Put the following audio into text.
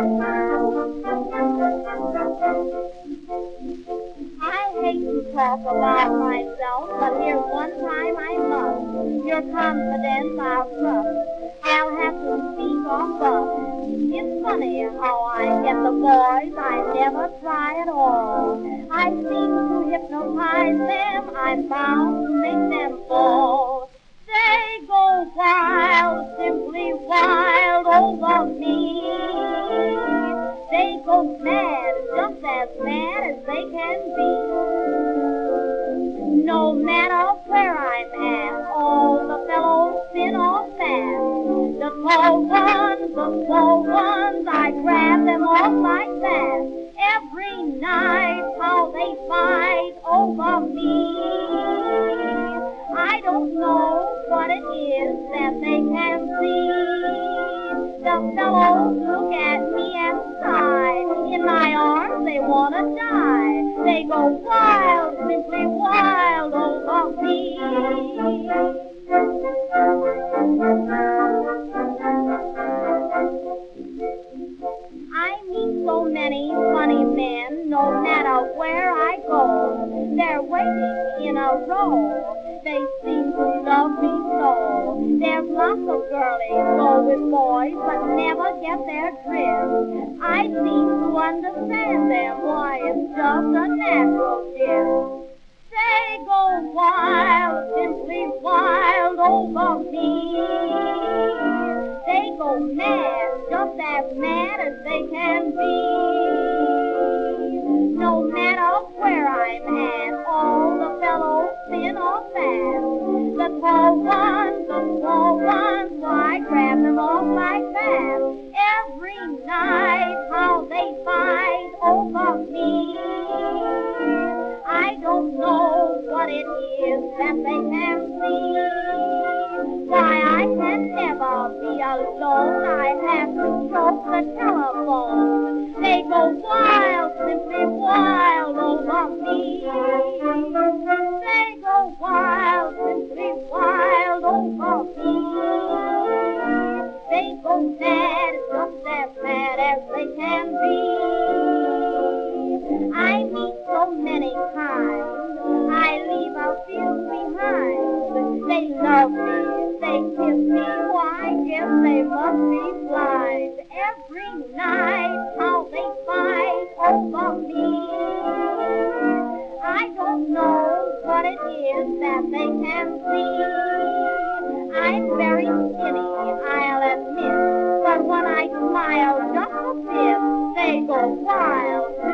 I hate to talk about myself, but here's one time I must. Your confidence I'll trust. I'll have to speak on bus. It's funny how I get the boys I never try at all. I seem to hypnotize them. I'm bound to make them fall. They go wild, simply wild over me. They go mad, just as mad as they can be. No matter where I'm at, all the fellows spin off fast. The tall ones, the slow ones, I grab them off like that. Every night how they fight over me. I don't know what it is that they can see. The fellows look at me and sigh. In my arms they wanna die. They go wild, simply wild over me. I meet so many funny men, no matter where I go. They're waiting in a row. They seem to love me so. There's lots of girlies go with boys, but never get their drift. I seem to understand them, why it's just a natural gift. They go wild, simply wild over me. They go mad, just as mad as they can be. No matter where I'm at, all the fellows spin off fast. The tall ones, the small ones, why grab them off like that. Every night how they fight over me. I don't know what it is that they can see. Why I can never be alone, I have to choke the telephone. They go wild, simply wild over me. They go wild, simply wild over me. They go mad, just as mad as they can be. I meet so many kinds, I leave a few behind. They love me, they kiss me, why I guess they must be blind. Every night how they fight over me. I don't know what it is that they can see. I'm very skinny, I'll admit, but when I smile just a bit, they go wild.